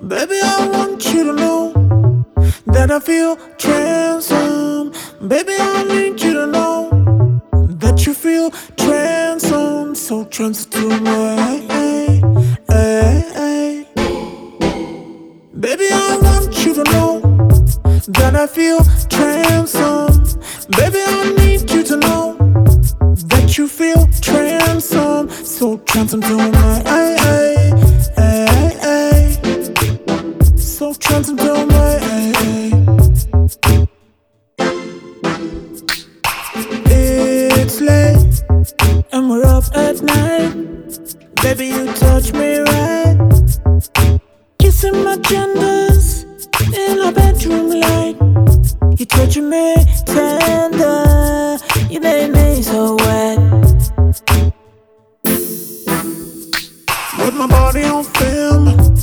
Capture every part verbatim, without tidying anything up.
Baby, I want you to know that I feel transformed. Baby, I need you to know that you feel transformed. So transfer to my hey, hey, hey. Baby, I want you to know that I feel transformed. Baby, I need you to know that you feel transformed. So transform to my hey, hey, hey, hey. So transform to my hey, hey. It's late and we're up at night. Baby, you touch me right, kissing my genders in our bedroom light. You touching me tender, you made me so wet. With my body on film,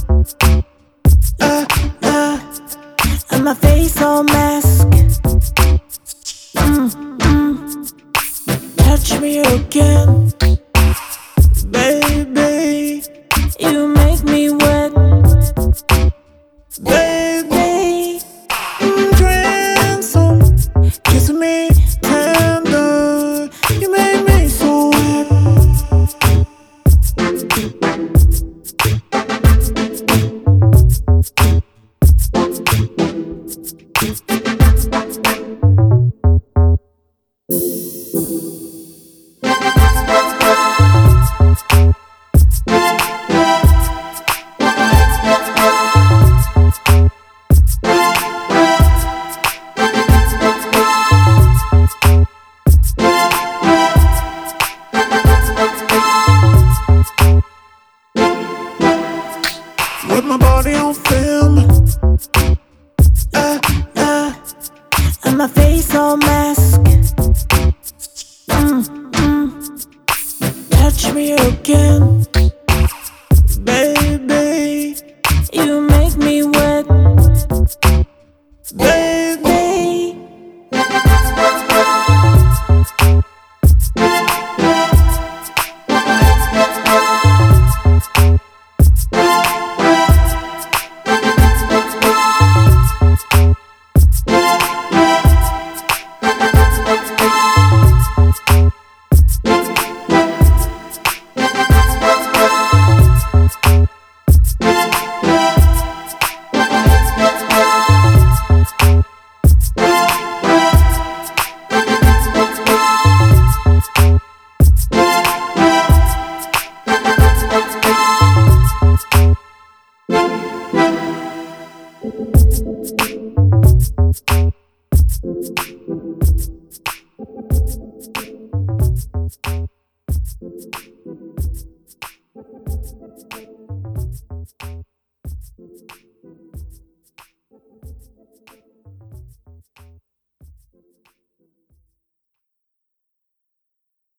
uh, uh, and my face on mask. Mm, mm. Touch me again, baby. You make me wet, baby. Mm, transform, kissing me tender. You make me so wet. With my body on film, uh, uh, and my face on mask. Mm, mm. Touch me again, baby. You make me wet, baby. Thank you.